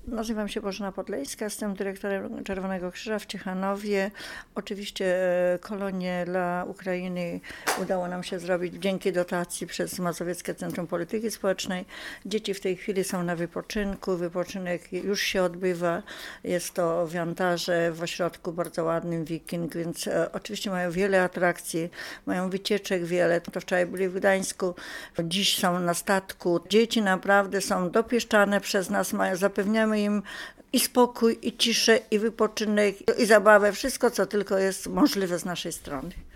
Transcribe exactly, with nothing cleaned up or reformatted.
Nazywam się Bożena Podlejska, jestem dyrektorem Czerwonego Krzyża w Ciechanowie. Oczywiście e, kolonie dla Ukrainy udało nam się zrobić dzięki dotacji przez Mazowieckie Centrum Polityki Społecznej. Dzieci w tej chwili są na wypoczynku, wypoczynek już się odbywa. Jest to w Jantarze, w ośrodku bardzo ładnym Wiking, więc e, oczywiście mają wiele atrakcji, mają wycieczek wiele. To wczoraj byli w Gdańsku, dziś są na statku. Dzieci naprawdę są dopieszczane przez nas, mają, zapewniamy im i spokój, i ciszę, i wypoczynek, i zabawę, wszystko co tylko jest możliwe z naszej strony.